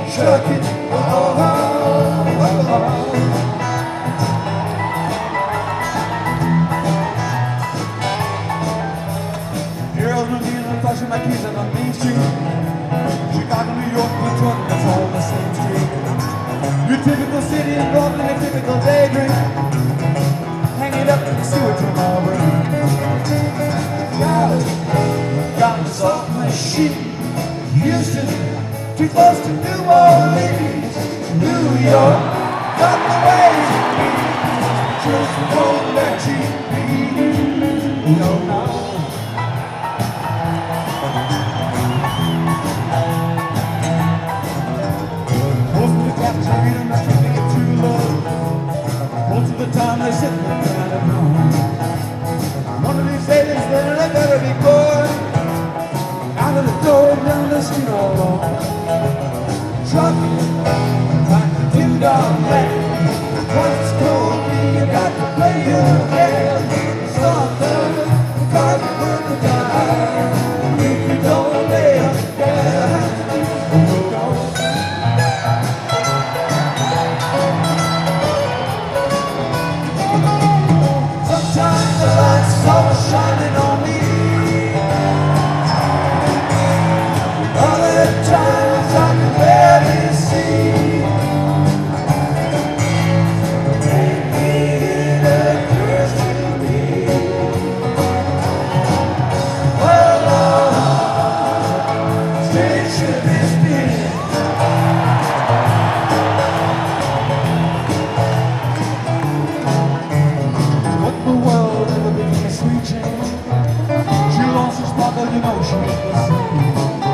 trucking. Girls were dealing, flashing my keys on Main Street. Chicago, New York, Detroit, that's all the same street. Your typical city is Brooklyn, a typical daydream. Hanging up in the sewage from Auburn. Got the soft machine. Houston, too close to New Orleans. New York, got the ways of me. Just won't let you be. No, no. Most of the captains are reading the street, they get too low. Most of the time they sit there kind of home. One of these days then they better be going out of the door, down the street all alone. Trucking, like the two-dog land. Once it's cold, you got to play your game. Stop the cars that work the time. If you don't lay up down, you don't. Sometimes the light's all shining on me. Other times I can barely see. Maybe it occurs to me. Well, station is big. What the world ever became a sweet change. She lost her sparkle, you know she was the same.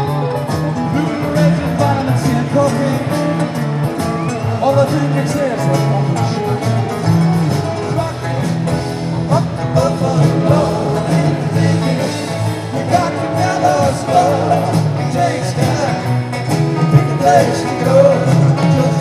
Vitamin C and cocaine. All the things it says are on the shore. Rocking up the buffalo, thinking you got to mellow slow. It takes time, pick a place to go.